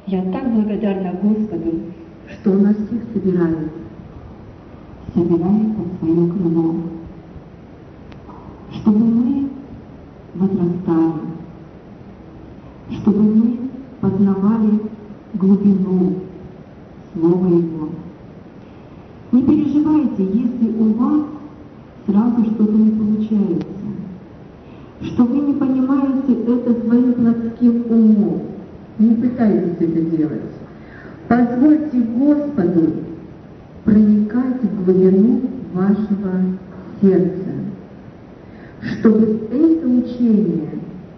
Я так благодарна Господу, что Он нас всех собирает под свое крыло, чтобы мы возрастали, чтобы мы познавали глубину Слова Его. Не переживайте, если у вас сразу что-то не получается, что вы не понимаете это своим плотским умом. Не пытайтесь это делать. Позвольте Господу проникать в глубину вашего сердца, чтобы это учение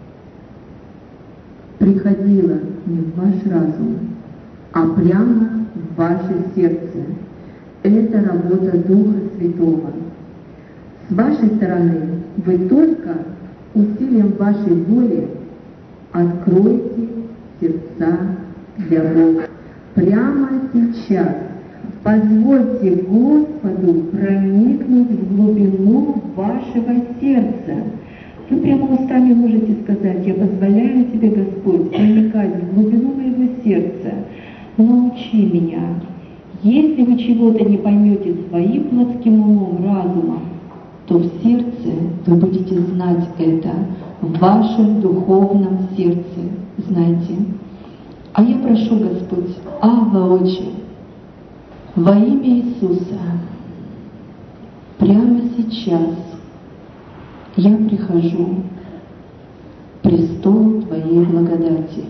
приходило не в ваш разум, а прямо в ваше сердце. Это работа Духа Святого. С вашей стороны вы только усилием вашей воли откройте сердца для Бога. Прямо сейчас позвольте Господу проникнуть в глубину вашего сердца. Вы прямо устами можете сказать: «Я позволяю тебе, Господь, проникать в глубину моего сердца. Научи меня». Если вы чего-то не поймете своим плотским умом, разумом, то в сердце вы будете знать это, в вашем духовном сердце, знайте. А я прошу, Господь, Авва, Отче, во имя Иисуса, прямо сейчас я прихожу к престолу Твоей благодати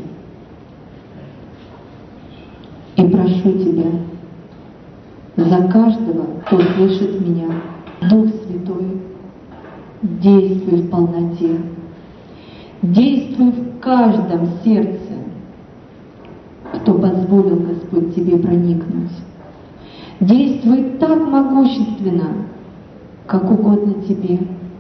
и прошу Тебя за каждого, кто слышит меня, Дух Святой, действуй в полноте, действуй в каждом сердце, кто позволил, Господь, Тебе проникнуть. Действуй так могущественно, как угодно Тебе.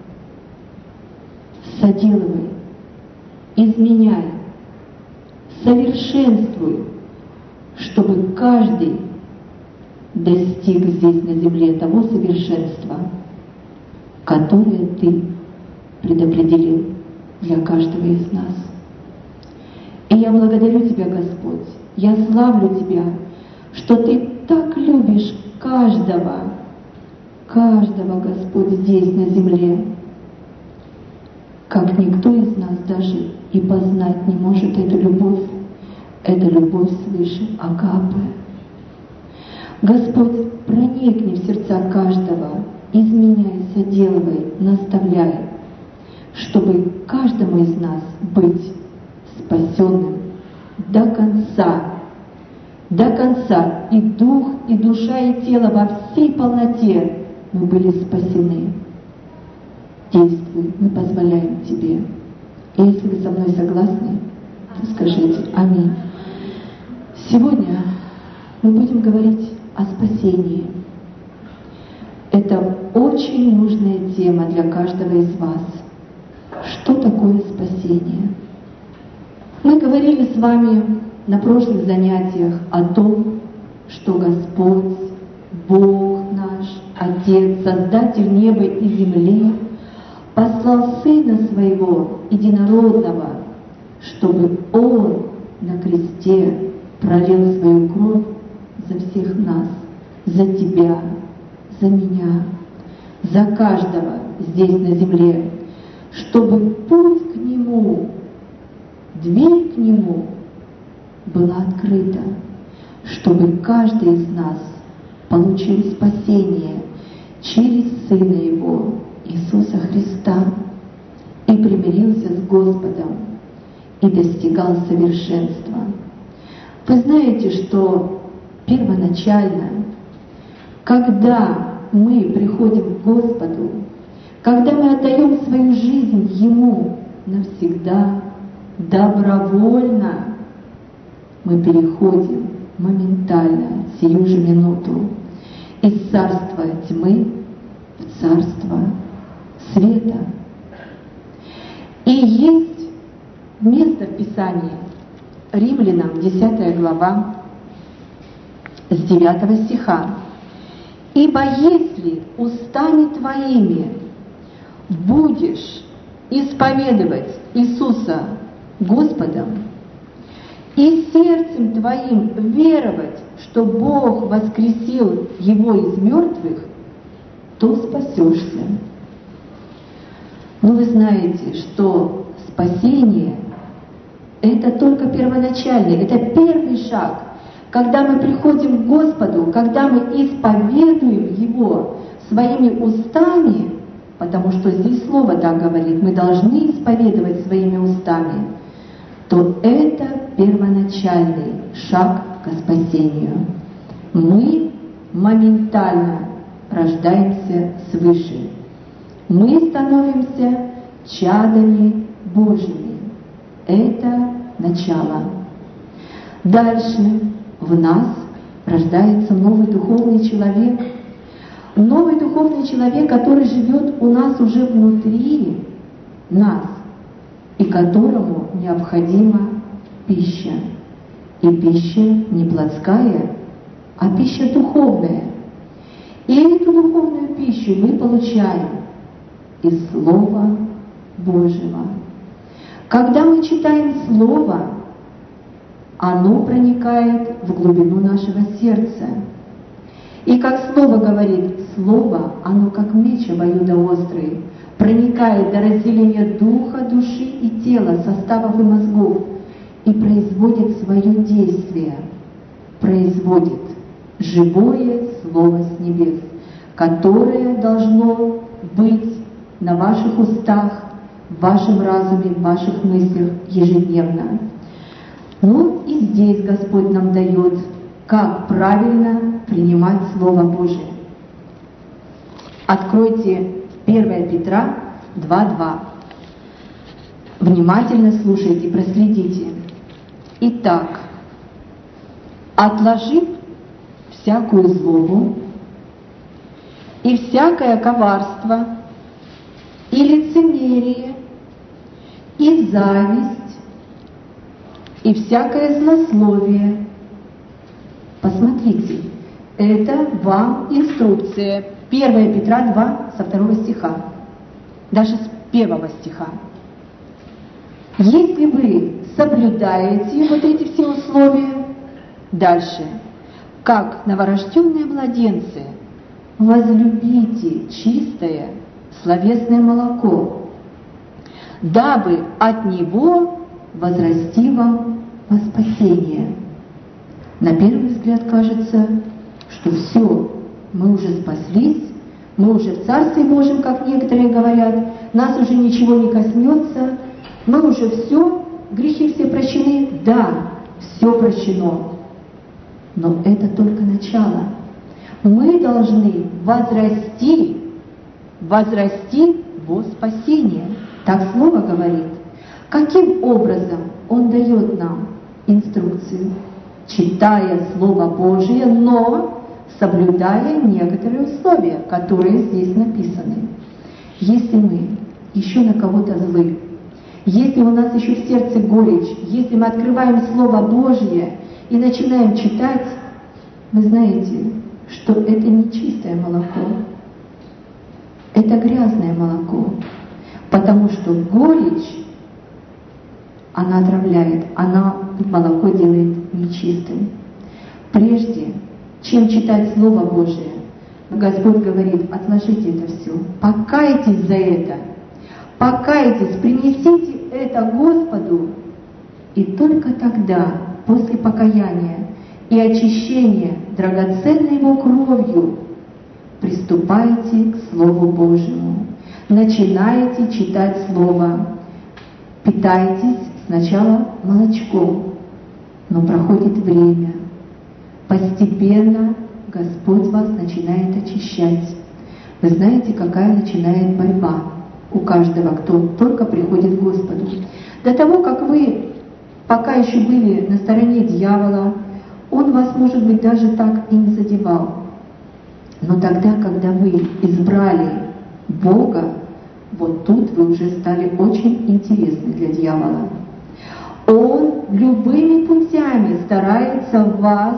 Соделывай, изменяй, совершенствуй, чтобы каждый достиг здесь на земле того совершенства, которое Ты предопределил для каждого из нас. И я благодарю Тебя, Господь, я славлю Тебя, что Ты так любишь каждого, Господь, здесь на земле, как никто из нас даже и познать не может эту любовь свыше агапы. Господь, проникни в сердца каждого, изменяй, соделывай, наставляй, чтобы каждому из нас быть спасенным до конца, и дух, и душа, и тело во всей полноте мы были спасены. Действуй, мы позволяем Тебе. И если вы со мной согласны, то скажите аминь. Сегодня мы будем говорить о спасении. Это очень нужная тема для каждого из вас. Что такое спасение? Мы говорили с вами на прошлых занятиях о том, что Господь, Бог наш, Отец, Создатель неба и земли, послал Сына Своего Единородного, чтобы Он на кресте пролил свою кровь за всех нас, за тебя, за меня, за каждого здесь на земле, чтобы путь к Нему, дверь к Нему была открыта, чтобы каждый из нас получил спасение через Сына Его, Иисуса Христа, и примирился с Господом, и достигал совершенства. Вы знаете, что первоначально, когда мы приходим к Господу, когда мы отдаем свою жизнь Ему навсегда, добровольно, мы переходим моментально, сию же минуту, из царства тьмы в царство света. И есть место в Писании, Римлянам 10 глава, с 9 стиха. «Ибо если устами твоими будешь исповедовать Иисуса Господом и сердцем твоим веровать, что Бог воскресил его из мертвых, то спасешься. Но вы знаете, что спасение – это только первоначальный, это первый шаг. Когда мы приходим к Господу, когда мы исповедуем Его своими устами, потому что здесь Слово так говорит, мы должны исповедовать своими устами, то это первоначальный шаг к спасению. Мы моментально рождаемся свыше. Мы становимся чадами Божьими. Это начало. Дальше в нас рождается новый духовный человек. Новый духовный человек, который живет у нас уже внутри нас, и которому необходима пища. И пища не плотская, а пища духовная. И эту духовную пищу мы получаем из Слова Божьего. Когда мы читаем Слово, оно проникает в глубину нашего сердца. И как Слово говорит, Слово, оно как меч обоюдоострый, проникает до разделения духа, души и тела, составов и мозгов, и производит свое действие, производит живое Слово с небес, которое должно быть на ваших устах, в вашем разуме, в ваших мыслях ежедневно. Ну и здесь Господь нам дает, как правильно принимать Слово Божие. Откройте 1 Петра 2:2. Внимательно слушайте, проследите. Итак, отложив всякую злобу и всякое коварство, и лицемерие, и зависть, и всякое злословие. Посмотрите, это вам инструкция. 1 Петра 2 со 2 стиха, даже с 1 стиха. Если вы соблюдаете вот эти все условия, дальше, как новорожденные младенцы, возлюбите чистое словесное молоко, дабы от него возрасти вам во спасение. На первый взгляд кажется, что все, мы уже спаслись, мы уже в Царстве Божьем, как некоторые говорят, нас уже ничего не коснется, мы уже все, грехи все прощены. Да, все прощено. Но это только начало. Мы должны возрасти во спасение. Так Слово говорит. Каким образом Он дает нам инструкцию? Читая Слово Божие, но соблюдая некоторые условия, которые здесь написаны. Если мы еще на кого-то злы, если у нас еще в сердце горечь, если мы открываем Слово Божье и начинаем читать, вы знаете, что это не чистое молоко, это грязное молоко, потому что горечь, она отравляет, она молоко делает нечистым. Прежде чем читать Слово Божие, Господь говорит, отложите это все, покайтесь за это, покайтесь, принесите это Господу, и только тогда, после покаяния и очищения драгоценной Его кровью, приступайте к Слову Божьему, начинаете читать Слово, питайтесь сначала молочком, но проходит время, постепенно Господь вас начинает очищать. Вы знаете, какая начинает борьба у каждого, кто только приходит к Господу. До того, как вы пока еще были на стороне дьявола, он вас, может быть, даже так и не задевал. Но тогда, когда вы избрали Бога, вот тут вы уже стали очень интересны для дьявола. Он любыми путями старается вас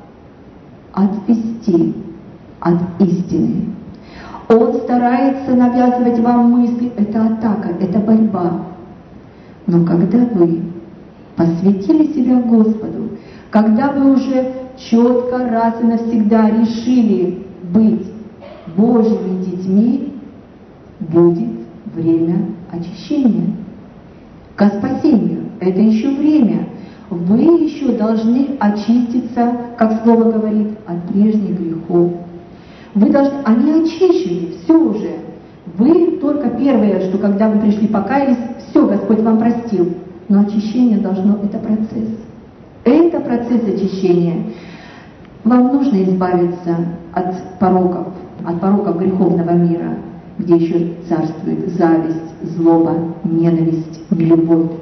отвести от истины. Он старается навязывать вам мысли. Это атака, это борьба. Но когда вы посвятили себя Господу, когда вы уже четко раз и навсегда решили быть Божьими детьми, будет время очищения. Ко спасению это еще время. Вы еще должны очиститься, как Слово говорит, от прежних грехов. Вы должны, они очищены, все уже. Вы только первое, что когда вы пришли, покаялись, все, Господь вам простил. Но очищение должно, это процесс. Это процесс очищения. Вам нужно избавиться от пороков греховного мира, где еще царствует зависть, злоба, ненависть, нелюбовь.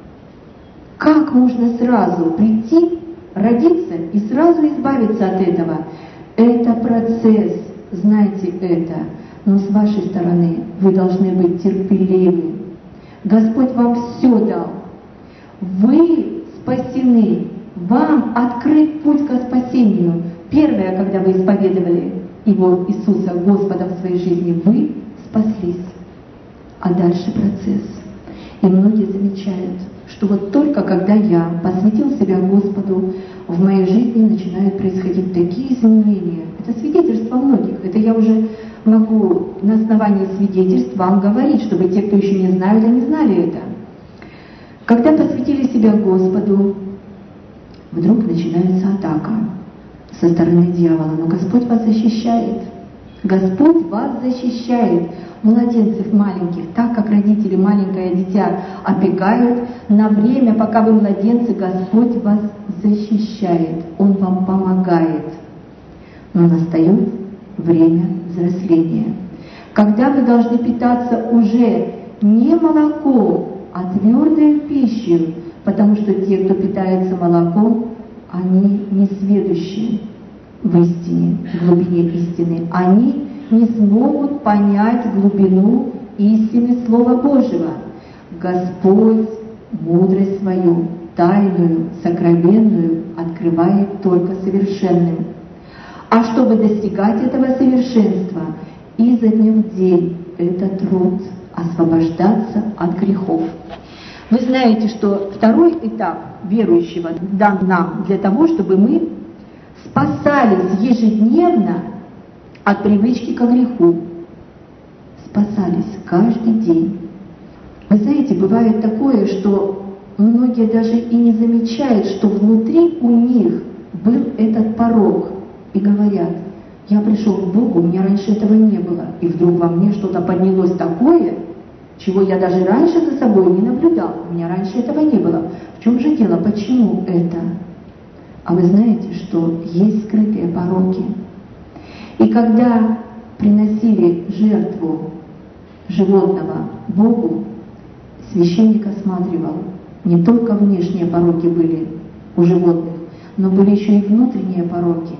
Как можно сразу прийти, родиться и сразу избавиться от этого? Это процесс, знайте это. Но с вашей стороны вы должны быть терпеливы. Господь вам все дал. Вы спасены. Вам открыт путь к спасению. Первое, когда вы исповедовали Его, Иисуса, Господа в своей жизни, вы спаслись. А дальше процесс. И многие замечают, что вот только когда я посвятил себя Господу, в моей жизни начинают происходить такие изменения. Это свидетельство многих. Это я уже могу на основании свидетельств вам говорить, чтобы те, кто еще не знают, они знали это. Когда посвятили себя Господу, вдруг начинается атака со стороны дьявола. Но Господь вас защищает. Господь вас защищает. Младенцев маленьких, так как родители маленькое дитя опекают, на время, пока вы младенцы, Господь вас защищает. Он вам помогает. Но настает время взросления, когда вы должны питаться уже не молоком, а твердой пищей, потому что те, кто питается молоком, они несведущие в истине, в глубине истины. Они не смогут понять глубину истины Слова Божьего. Господь мудрость свою, тайную, сокровенную, открывает только совершенным. А чтобы достигать этого совершенства, изо дня в день это труд освобождаться от грехов. Вы знаете, что второй этап верующего дан нам для того, чтобы мы спасались ежедневно от привычки к греху. Спасались каждый день. Вы знаете, бывает такое, что многие даже и не замечают, что внутри у них был этот порок. И говорят: я пришел к Богу, у меня раньше этого не было. И вдруг во мне что-то поднялось такое, чего я даже раньше за собой не наблюдал. У меня раньше этого не было. В чем же дело? Почему это? А вы знаете, что есть скрытые пороки. И когда приносили жертву животного Богу, священник осматривал. Не только внешние пороки были у животных, но были еще и внутренние пороки.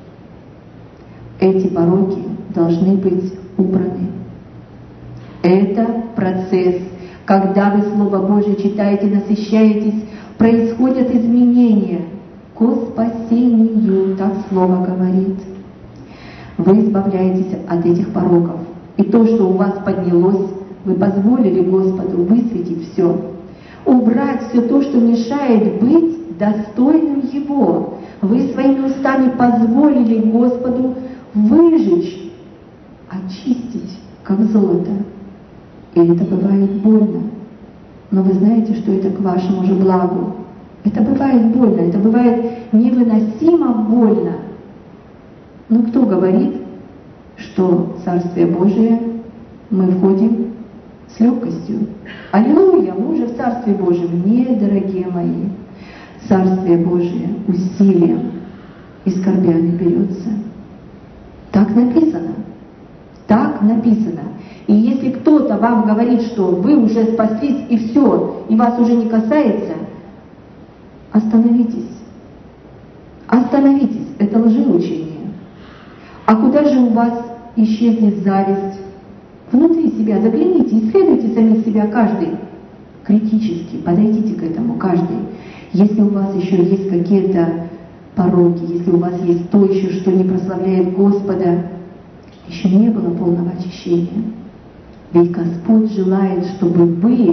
Эти пороки должны быть убраны. Это процесс. Когда вы Слово Божье читаете, насыщаетесь, происходят изменения ко спасению, так Слово говорит. Вы избавляетесь от этих пороков. И то, что у вас поднялось, вы позволили Господу высветить все. Убрать все то, что мешает быть достойным Его. Вы своими устами позволили Господу выжечь, очистить, как золото. И это бывает больно. Но вы знаете, что это к вашему же благу. Это бывает больно, это бывает невыносимо больно. Но кто говорит, что в Царствие Божие мы входим с легкостью? Аллилуйя, мы уже в Царстве Божьем. Нет, дорогие мои, Царствие Божие усилием и скорбями берется. Так написано. Так написано. И если кто-то вам говорит, что вы уже спаслись и все, и вас уже не касается, остановитесь. Остановитесь. Это лжеучение. А куда же у вас исчезнет зависть? Внутри себя загляните, исследуйте сами себя каждый. Критически подойдите к этому каждый. Если у вас еще есть какие-то пороки, если у вас есть то еще, что не прославляет Господа, еще не было полного очищения. Ведь Господь желает, чтобы вы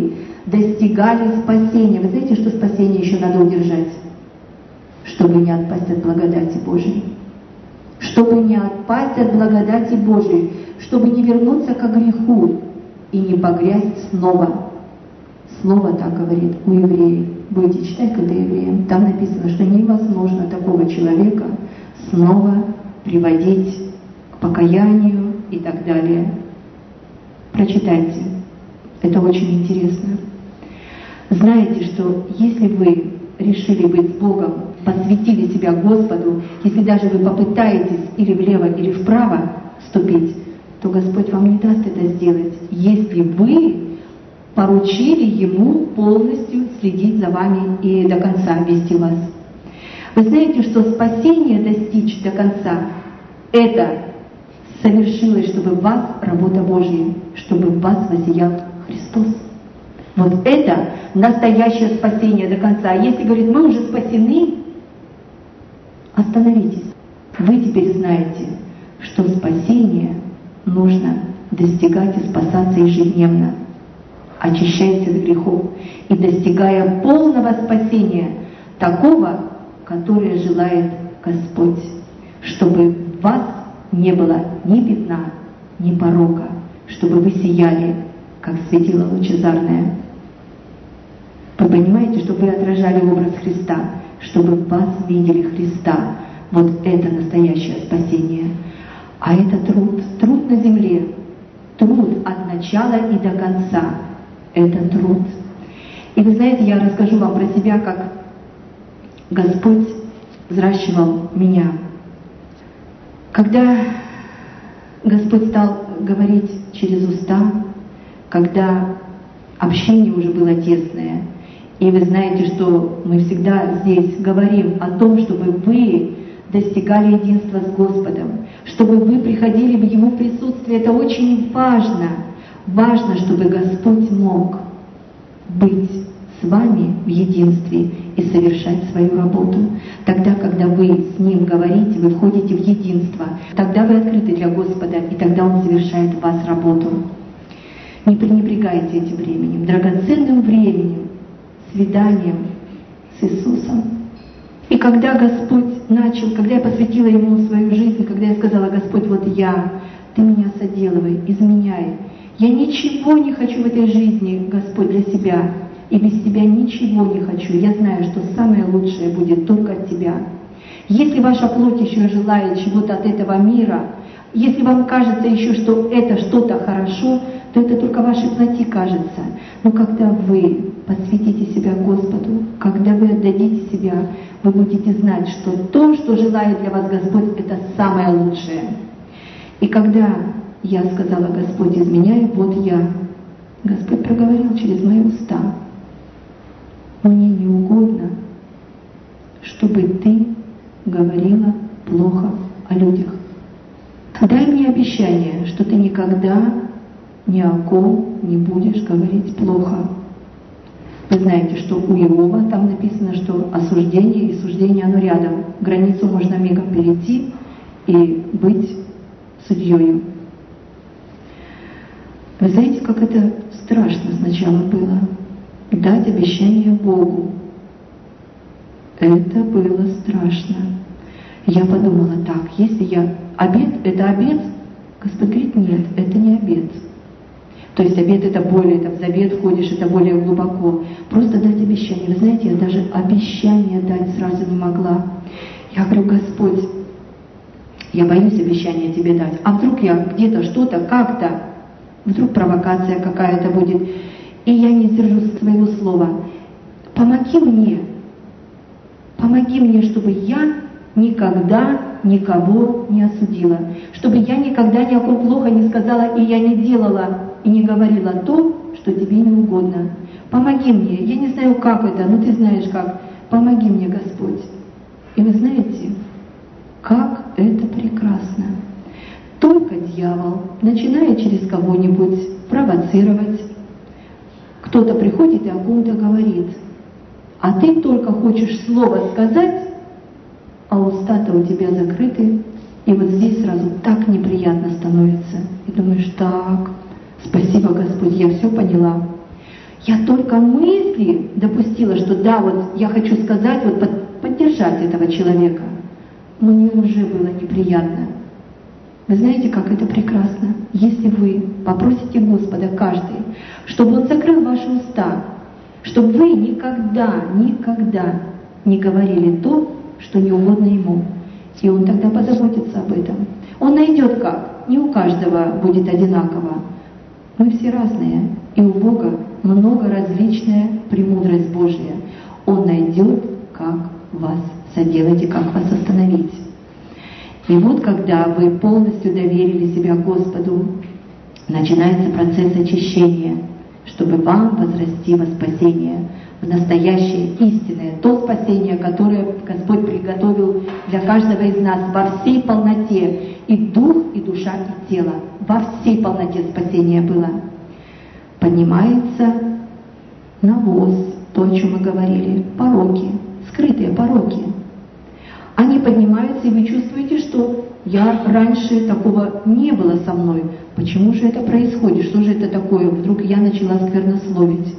достигали спасения. Вы знаете, что спасение еще надо удержать? Чтобы не отпасть от благодати Божией. Чтобы не отпасть от благодати Божией. Чтобы не вернуться к греху и не погрязть снова. Слово так говорит у евреев. Будете читать, когда евреям. Там написано, что невозможно такого человека снова приводить к покаянию и так далее. Прочитайте. Это очень интересно. Знаете, что если вы решили быть с Богом, посвятили себя Господу, если даже вы попытаетесь или влево, или вправо ступить, то Господь вам не даст это сделать, если вы поручили Ему полностью следить за вами и до конца вести вас. Вы знаете, что спасение достичь до конца — это совершилось, чтобы в вас работа Божья, чтобы в вас воссиял Христос. Вот это настоящее спасение до конца. Если, говорит, мы уже спасены, остановитесь. Вы теперь знаете, что спасение нужно достигать и спасаться ежедневно, очищаясь от грехов и достигая полного спасения, такого, которое желает Господь, чтобы в вас не было ни пятна, ни порока, чтобы вы сияли, как светило лучезарное. Вы понимаете, чтобы вы отражали образ Христа, чтобы в вас видели Христа. Вот это настоящее спасение. А это труд на земле, труд от начала и до конца. Это труд. И вы знаете, я расскажу вам про себя, как Господь взращивал меня. Когда Господь стал говорить через уста, когда общение уже было тесное, и вы знаете, что мы всегда здесь говорим о том, чтобы вы достигали единства с Господом, чтобы вы приходили в Его присутствие. Это очень важно. Важно, чтобы Господь мог быть с вами в единстве и совершать свою работу. Тогда, когда вы с Ним говорите, вы входите в единство, тогда вы открыты для Господа, и тогда Он совершает в вас работу. Не пренебрегайте этим временем, драгоценным временем, свиданием с Иисусом. И когда Господь начал, когда я посвятила Ему свою жизнь, когда я сказала: Господь, вот я, Ты меня соделывай, изменяй. Я ничего не хочу в этой жизни, Господь, для себя. И без Тебя ничего не хочу. Я знаю, что самое лучшее будет только от Тебя. Если ваша плоть еще желает чего-то от этого мира, если вам кажется еще, что это что-то хорошо, то это только вашей плоти кажется. Но когда вы посвятите себя Господу, когда вы отдадите себя, вы будете знать, что то, что желает для вас Господь, это самое лучшее. И когда я сказала: Господь, изменяй, вот я, Господь проговорил через мои уста: мне не угодно, чтобы ты говорила плохо о людях. Дай мне обещание, что ты никогда ни о ком не будешь говорить плохо. Вы знаете, что у Иова там написано, что осуждение и суждение, оно рядом. Границу можно мигом перейти и быть судьёю. Вы знаете, как это страшно сначала было? Дать обещание Богу. Это было страшно. Я подумала: так, если я... Обет — это обет? Господь говорит: нет, это не обет. То есть обет — это более, это в завет входишь, это более глубоко. Просто дать обещание. Вы знаете, я даже обещание дать сразу не могла. Я говорю: Господь, я боюсь обещания Тебе дать. А вдруг я где-то что-то, как-то, вдруг провокация какая-то будет, и я не сдержу своего слова. Помоги мне, чтобы я никогда никого не осудила, чтобы я никогда ни о ком плохо не сказала, и я не делала и не говорила то, что Тебе не угодно. Помоги мне. Я не знаю, как это, но Ты знаешь как. Помоги мне, Господь. И вы знаете, как это прекрасно. Только дьявол начинает через кого-нибудь провоцировать. Кто-то приходит и о ком-то говорит, а ты только хочешь слово сказать, а уста-то у тебя закрыты, и вот здесь сразу так неприятно становится. И думаешь: так, спасибо, Господь, я все поняла. Я только мысли допустила, что да, вот я хочу сказать, вот поддержать этого человека. Мне уже было неприятно. Вы знаете, как это прекрасно? Если вы попросите Господа каждый, чтобы Он закрыл ваши уста, чтобы вы никогда не говорили то, что не угодно Ему. И Он тогда позаботится об этом. Он найдет как. Не у каждого будет одинаково. Мы все разные. И у Бога много различная премудрость Божья. Он найдет, как вас соделать и как вас остановить. И вот когда вы полностью доверили себя Господу, начинается процесс очищения, чтобы вам возрасти во спасение, в настоящее истинное, то спасение, которое Господь приготовил для каждого из нас во всей полноте, и дух, и душа, и тело, во всей полноте спасения было. Поднимается навоз, то, о чем мы говорили, пороки, скрытые пороки. Они поднимаются, и вы чувствуете, что раньше такого не было со мной. Почему же это происходит? Что же это такое? Вдруг я начала сквернословить.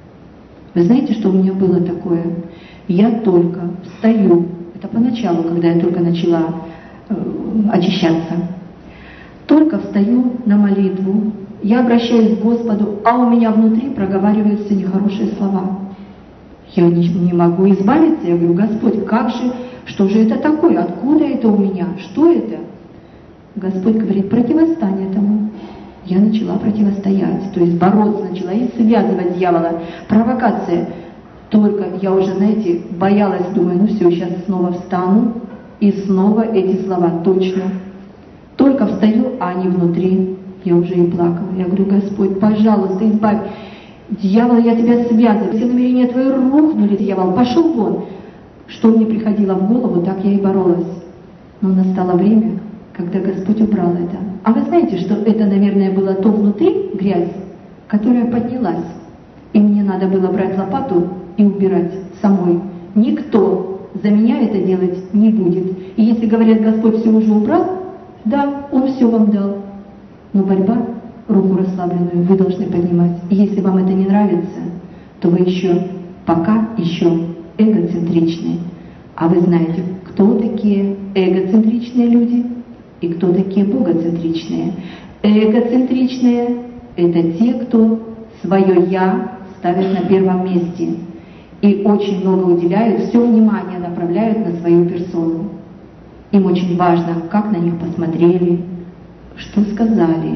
Вы знаете, что у меня было такое? Я только встаю, это поначалу, когда я только начала очищаться, только встаю на молитву, я обращаюсь к Господу, а у меня внутри проговариваются нехорошие слова. Я не могу избавиться, я говорю: Господь, как же, что же это такое, откуда это у меня, что это? Господь говорит: противостань этому. Я начала противостоять, то есть бороться начала и связывать дьявола. Провокация. Только я уже, знаете, боялась, думаю, ну все, сейчас снова встану, и снова эти слова точно. Только встаю, а они внутри. Я уже и плакала. Я говорю: Господь, пожалуйста, избавь. Дьявол, я тебя связываю. Все намерения твои рухнули, дьявол, пошел вон. Что мне приходило в голову, так я и боролась. Но настало время, когда Господь убрал это. А вы знаете, что это, наверное, было то внутри, грязь, которая поднялась. И мне надо было брать лопату и убирать самой. Никто за меня это делать не будет. И если говорят: Господь все уже убрал, да, Он все вам дал. Но борьба, руку расслабленную, вы должны поднимать. И если вам это не нравится, то вы пока еще эгоцентричны. А вы знаете, кто такие эгоцентричные люди и кто такие богоцентричные. Эгоцентричные — это те, кто свое «я» ставят на первом месте и очень много уделяют, все внимание направляют на свою персону. Им очень важно, как на них посмотрели, что сказали.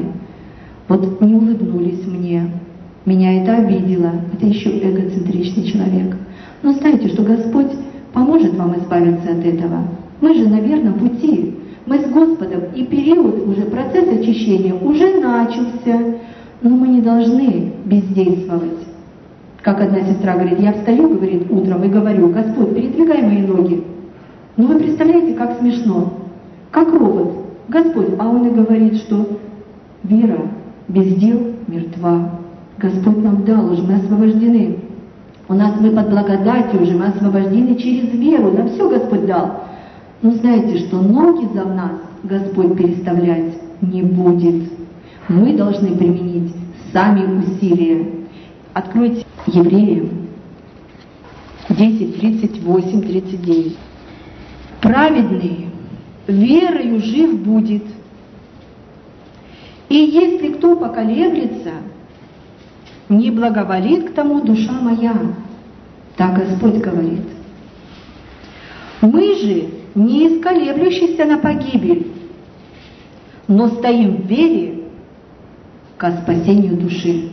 Вот не улыбнулись мне, меня это обидело, это еще эгоцентричный человек. Но знаете, что Господь поможет вам избавиться от этого. Мы же на верном пути. Мы с Господом, и период уже, процесс очищения уже начался, но мы не должны бездействовать. Как одна сестра говорит: я встаю, говорит, утром и говорю: Господь, передвигай мои ноги. Ну вы представляете, как смешно, как робот. Господь, а он и говорит, что вера без дел мертва. Господь нам дал, уже мы освобождены. У нас мы под благодатью уже, мы освобождены через веру, нам все Господь дал. Но знаете, что ноги за нас Господь переставлять не будет. Мы должны применить сами усилия. Откройте Евреям 10, 38, 39. Праведный верою жив будет. И если кто поколеблется, не благоволит к тому душа моя. Так Господь говорит. Мы же не исколеблющиеся на погибель, но стоим в вере ко спасению души.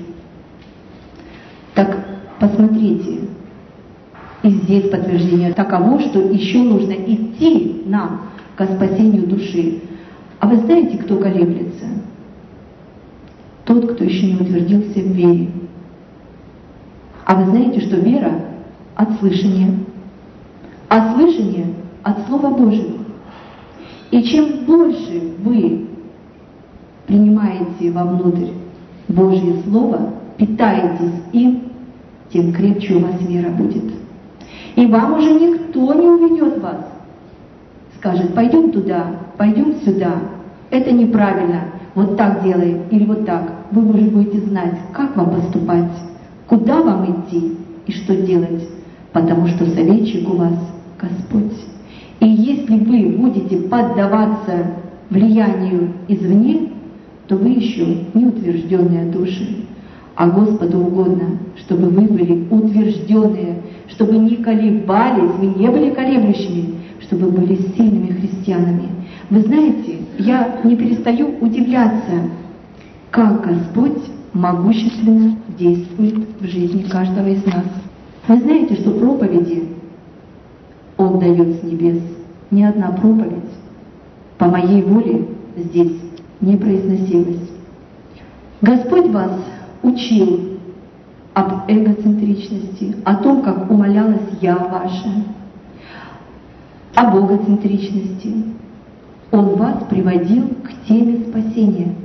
Так посмотрите, и здесь подтверждение таково, что еще нужно идти нам ко спасению души. А вы знаете, кто колеблется? Тот, кто еще не утвердился в вере. А вы знаете, что вера от слышания, а слышание от Слова Божьего. И чем больше вы принимаете вовнутрь Божье Слово, питаетесь им, тем крепче у вас вера будет. И вам уже никто не уведет вас. Скажет: пойдем туда, пойдем сюда. Это неправильно. Вот так делай или вот так. Вы уже будете знать, как вам поступать. куда вам идти и что делать, потому что советчик у вас Господь. И если вы будете поддаваться влиянию извне, то вы еще не утвержденные души. А Господу угодно, чтобы вы были утвержденные, чтобы не колебались, вы не были колеблющими, чтобы вы были сильными христианами. Вы знаете, я не перестаю удивляться, как Господь могущественно действует в жизни каждого из нас. Вы знаете, что проповеди Он дает с небес. Ни одна проповедь по моей воле здесь не произносилась. Господь вас учил об эгоцентричности, о том, как умалялось «я» ваше, о богоцентричности. Он вас приводил к теме спасения.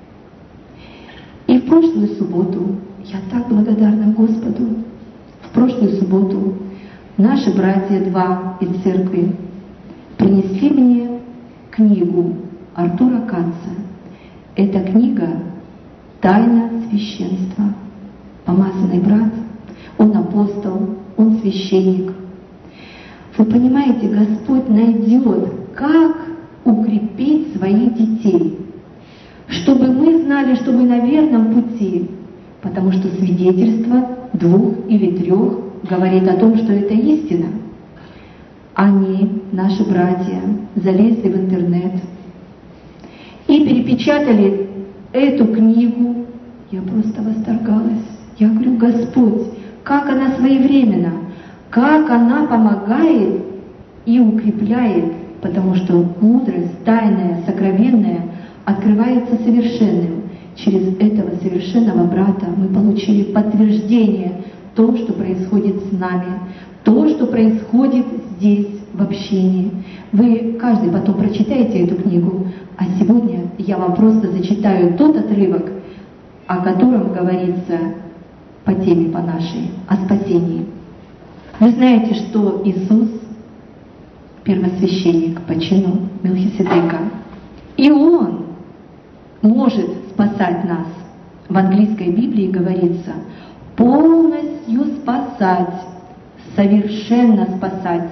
И в прошлую субботу, я так благодарна Господу, в прошлую субботу наши братья два из церкви принесли мне книгу Артура Каца. Эта книга «Тайна священства». Помазанный брат, он апостол, он священник. Вы понимаете, Господь найдет, как укрепить своих детей, чтобы мы знали, что мы на верном пути, потому что свидетельство 2 или 3 говорит о том, что это истина. Они, наши братья, залезли в интернет и перепечатали эту книгу. Я просто восторгалась. Я говорю, Господь, как она своевременна, как она помогает и укрепляет, потому что мудрость, тайная, сокровенная, открывается совершенным. Через этого совершенного брата мы получили подтверждение того, что происходит с нами, то, что происходит здесь, в общении. Вы каждый потом прочитаете эту книгу, а сегодня я вам просто зачитаю тот отрывок, о котором говорится по теме по нашей, о спасении. Вы знаете, что Иисус первосвященник по чину Мелхиседека, и Он может спасать нас. В английской Библии говорится полностью спасать, совершенно спасать,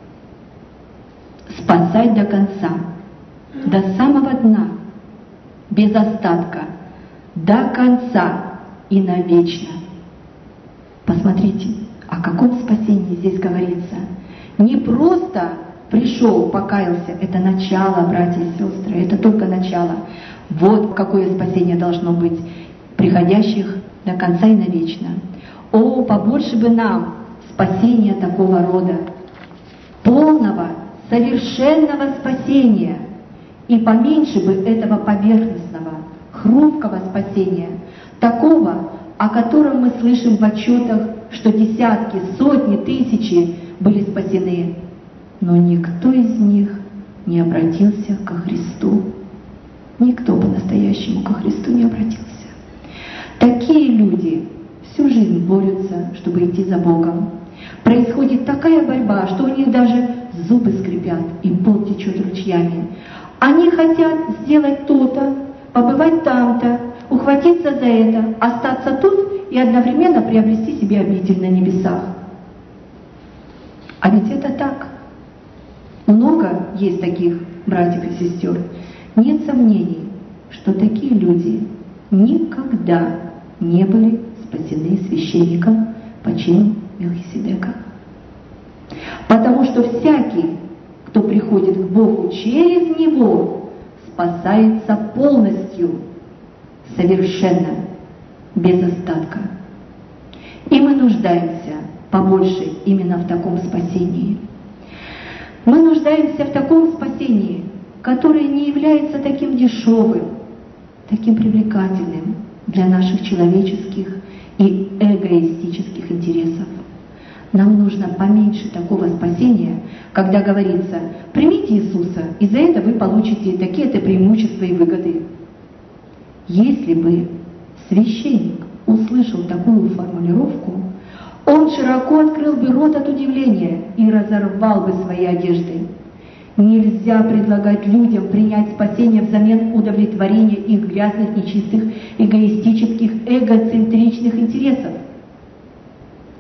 спасать до конца, до самого дна, без остатка, до конца и навечно. Посмотрите, о каком спасении здесь говорится. Не просто пришел, покаялся, это начало, братья и сестры, это только начало. Вот какое спасение должно быть, приходящих до конца и навечно. О, побольше бы нам спасения такого рода, полного, совершенного спасения, и поменьше бы этого поверхностного, хрупкого спасения, такого, о котором мы слышим в отчетах, что десятки, сотни, тысячи были спасены, но никто из них не обратился ко Христу. Никто по-настоящему ко Христу не обратился. Такие люди всю жизнь борются, чтобы идти за Богом. Происходит такая борьба, что у них даже зубы скрипят и пот течет ручьями. Они хотят сделать то-то, побывать там-то, ухватиться за это, остаться тут и одновременно приобрести себе обитель на небесах. А ведь это так. Много есть таких братьев и сестер. Нет сомнений, что такие люди никогда не были спасены священником по чину Мелхиседека. Потому что всякий, кто приходит к Богу через Него, спасается полностью, совершенно, без остатка. И мы нуждаемся побольше именно в таком спасении. Мы нуждаемся в таком спасении, которое не является таким дешевым, таким привлекательным для наших человеческих и эгоистических интересов. Нам нужно поменьше такого спасения, когда говорится: примите Иисуса, и за это вы получите такие-то преимущества и выгоды. Если бы священник услышал такую формулировку, он широко открыл бы рот от удивления и разорвал бы свои одежды. Нельзя предлагать людям принять спасение взамен удовлетворения их грязных, нечистых, эгоистических, эгоцентричных интересов.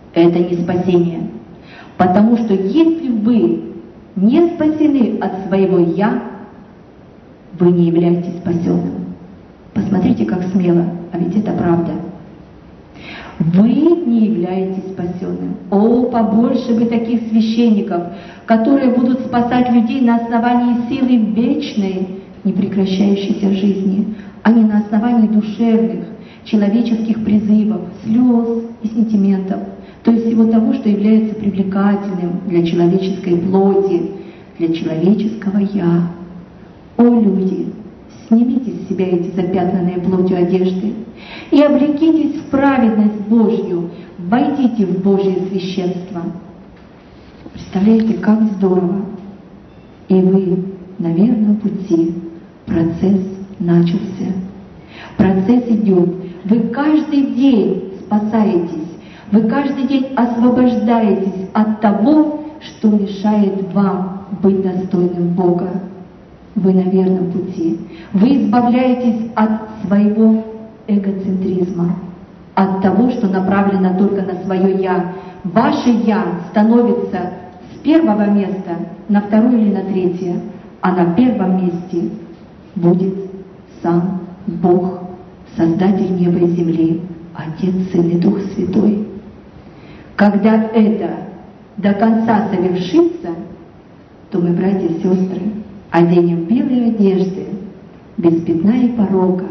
это не спасение. Потому что если вы не спасены от своего «я», вы не являетесь спасенным. Посмотрите, как смело, а ведь это правда. Вы не являетесь спасенным. О, побольше бы таких священников, которые будут спасать людей на основании силы вечной, непрекращающейся жизни, а не на основании душевных, человеческих призывов, слез и сентиментов, то есть всего того, что является привлекательным для человеческой плоти, для человеческого «я». О, люди, снимите с себя эти запятнанные плотью одежды и облекитесь в праведность Божью, войдите в Божье священство. Представляете, как здорово! И вы на верном пути. Процесс начался. Процесс идет. Вы каждый день спасаетесь. Вы каждый день освобождаетесь от того, что мешает вам быть достойным Бога. Вы на верном пути. Вы избавляетесь от своего эгоцентризма, от того, что направлено только на свое «я». Ваше «я» становится с первого места на второе или на третье, а на первом месте будет сам Бог, Создатель неба и земли, Отец, Сын и Дух Святой. Когда это до конца совершится, то мы, братья и сестры, оденем белые одежды, без пятна и порока,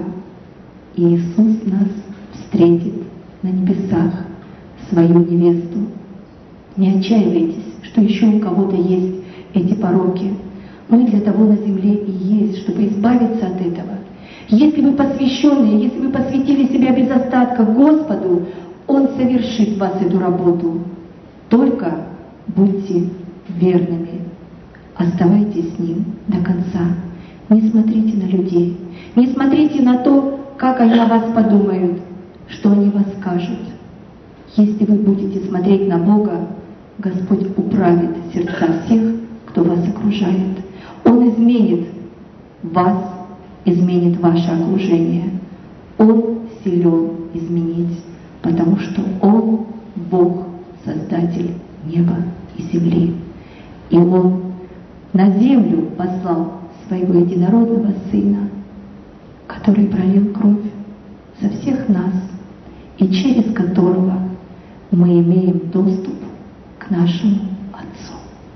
и Иисус нас встретит на небесах, свою невесту. Не отчаивайтесь, что еще у кого-то есть эти пороки. Мы для того на земле и есть, чтобы избавиться от этого. Если вы посвященные, если вы посвятили себя без остатка Господу, Он совершит в вас эту работу. Только будьте верными. Оставайтесь с Ним до конца. Не смотрите на людей. Не смотрите на то, как они о вас подумают, что они вас скажут. Если вы будете смотреть на Бога, Господь управит сердца всех, кто вас окружает. Он изменит вас, изменит ваше окружение. Он силен изменить, потому что Он Бог, Создатель неба и земли. И Он на землю послал своего единородного Сына, который пролил кровь за всех нас, и через которого мы имеем доступ к нашему Отцу.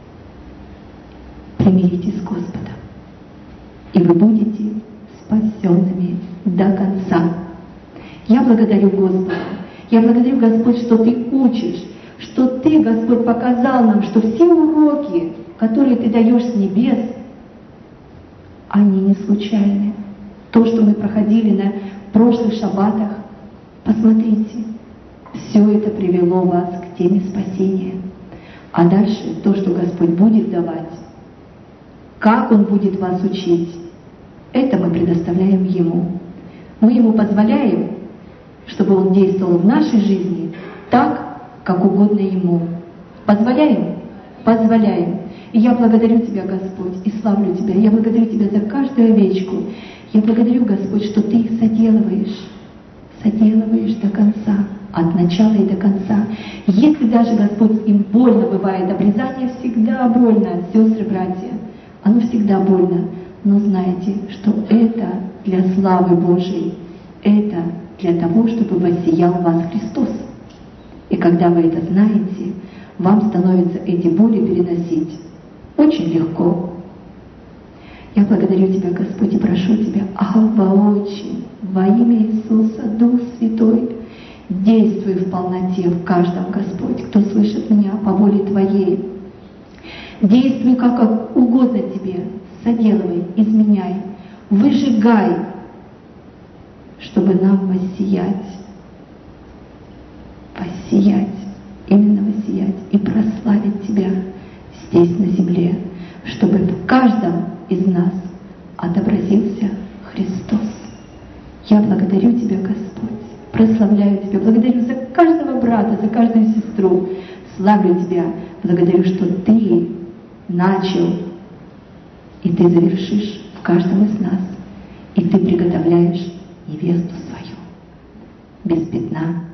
Примиритесь с Господом, и вы будете спасенными до конца. Я благодарю Господа. Я благодарю, Господь, что Ты учишь, что Ты, Господь, показал нам, что все уроки, которые Ты даешь с небес, они не случайны. То, что мы проходили на прошлых шаббатах, посмотрите, все это привело вас к теме спасения. А дальше то, что Господь будет давать, как Он будет вас учить, это мы предоставляем Ему. Мы Ему позволяем, чтобы Он действовал в нашей жизни так, как угодно Ему. Позволяем? Позволяем. И я благодарю Тебя, Господь, и славлю Тебя. Я благодарю Тебя за каждую овечку. Я благодарю, Господь, что Ты их соделываешь до конца, от начала и до конца. Если даже, Господь, им больно бывает, обрезание всегда больно, сестры, братья, оно всегда больно. Но знайте, что это для славы Божией, это для того, чтобы воссиял в вас Христос. И когда вы это знаете, вам становится эти боли переносить очень легко. Я благодарю Тебя, Господь, и прошу Тебя, воочию, во имя Иисуса, Дух Святой, действуй в полноте в каждом, Господь, кто слышит меня по воле Твоей. Действуй как угодно Тебе, соделывай, изменяй, выжигай, чтобы нам воссиять, именно воссиять и прославить Тебя здесь на земле, чтобы в каждом из нас отобразился Христос. Я благодарю Тебя, Господь, прославляю Тебя, благодарю за каждого брата, за каждую сестру, славлю Тебя, благодарю, что Ты начал, и Ты завершишь в каждом из нас, и Ты приготовляешь невесту свою без пятна